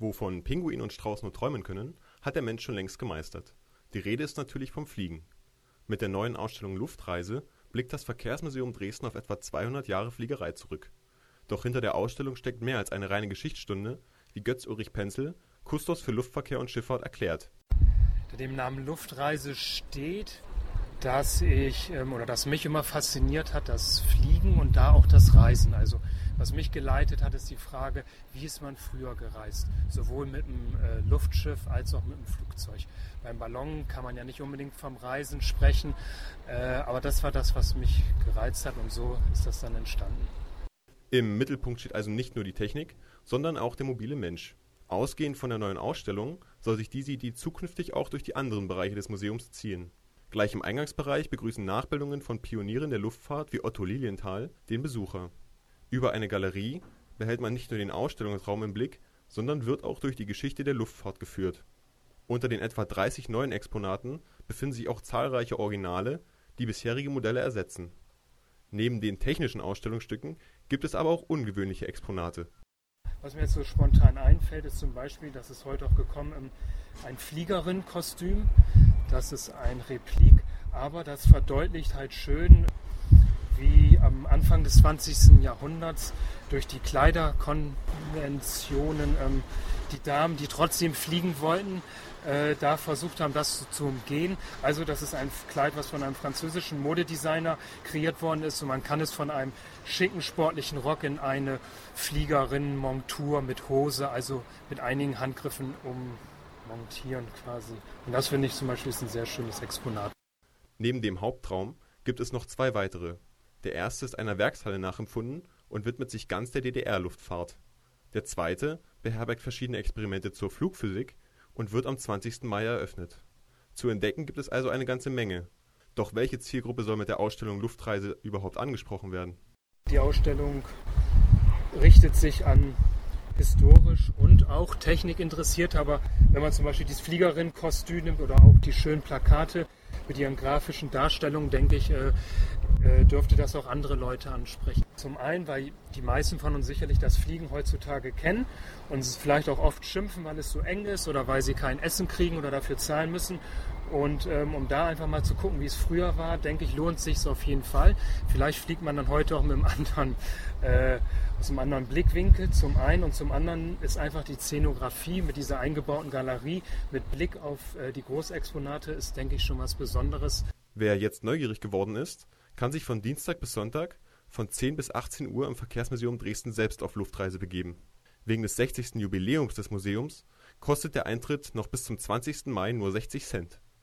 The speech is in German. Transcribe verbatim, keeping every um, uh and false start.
Wovon Pinguin und Strauß nur träumen können, hat der Mensch schon längst gemeistert. Die Rede ist natürlich vom Fliegen. Mit der neuen Ausstellung Luftreise blickt das Verkehrsmuseum Dresden auf etwa zweihundert Jahre Fliegerei zurück. Doch hinter der Ausstellung steckt mehr als eine reine Geschichtsstunde, wie Götz-Ulrich Penzel, Kustos für Luftverkehr und Schifffahrt, erklärt. Hinter dem Namen Luftreise steht, dass ich ähm, oder dass mich immer fasziniert hat, das Fliegen und da auch das Reisen. Also was mich geleitet hat, ist die Frage, wie ist man früher gereist? Sowohl mit dem äh, Luftschiff als auch mit dem Flugzeug. Beim Ballon kann man ja nicht unbedingt vom Reisen sprechen, äh, aber das war das, was mich gereizt hat und so ist das dann entstanden. Im Mittelpunkt steht also nicht nur die Technik, sondern auch der mobile Mensch. Ausgehend von der neuen Ausstellung soll sich diese Idee zukünftig auch durch die anderen Bereiche des Museums ziehen. Gleich im Eingangsbereich begrüßen Nachbildungen von Pionieren der Luftfahrt wie Otto Lilienthal den Besucher. Über eine Galerie behält man nicht nur den Ausstellungsraum im Blick, sondern wird auch durch die Geschichte der Luftfahrt geführt. Unter den etwa dreißig neuen Exponaten befinden sich auch zahlreiche Originale, die bisherige Modelle ersetzen. Neben den technischen Ausstellungsstücken gibt es aber auch ungewöhnliche Exponate. Was mir jetzt so spontan einfällt, ist zum Beispiel, dass es heute auch gekommen ein Fliegerin-Kostüm. Das ist ein Replik, aber das verdeutlicht halt schön, wie am Anfang des zwanzigsten Jahrhunderts durch die Kleiderkonventionen ähm, die Damen, die trotzdem fliegen wollten, äh, da versucht haben, das zu, zu umgehen. Also das ist ein Kleid, was von einem französischen Modedesigner kreiert worden ist und man kann es von einem schicken sportlichen Rock in eine Fliegerinnen-Montur mit Hose, also mit einigen Handgriffen ummontieren quasi. Und das finde ich zum Beispiel ist ein sehr schönes Exponat. Neben dem Hauptraum gibt es noch zwei weitere. Der erste ist einer Werkshalle nachempfunden und widmet sich ganz der D D R-Luftfahrt. Der zweite beherbergt verschiedene Experimente zur Flugphysik und wird am zwanzigsten Mai eröffnet. Zu entdecken gibt es also eine ganze Menge. Doch welche Zielgruppe soll mit der Ausstellung Luftreise überhaupt angesprochen werden? Die Ausstellung richtet sich an historisch und auch technikinteressiert, aber wenn man zum Beispiel dieses Fliegerinnen-Kostüm nimmt oder auch die schönen Plakate mit ihren grafischen Darstellungen, denke ich, äh, äh, dürfte das auch andere Leute ansprechen. Zum einen, weil die meisten von uns sicherlich das Fliegen heutzutage kennen und es vielleicht auch oft schimpfen, weil es so eng ist oder weil sie kein Essen kriegen oder dafür zahlen müssen. Und ähm, um da einfach mal zu gucken, wie es früher war, denke ich, lohnt es sich auf jeden Fall. Vielleicht fliegt man dann heute auch mit einem anderen, äh, aus einem anderen Blickwinkel zum einen und zum anderen ist einfach die Szenografie mit dieser eingebauten Galerie mit Blick auf äh, die Großexponate ist, denke ich, schon was Besonderes. Wer jetzt neugierig geworden ist, kann sich von Dienstag bis Sonntag von zehn bis achtzehn Uhr im Verkehrsmuseum Dresden selbst auf Luftreise begeben. Wegen des sechzigsten Jubiläums des Museums kostet der Eintritt noch bis zum zwanzigsten Mai nur sechzig Cent.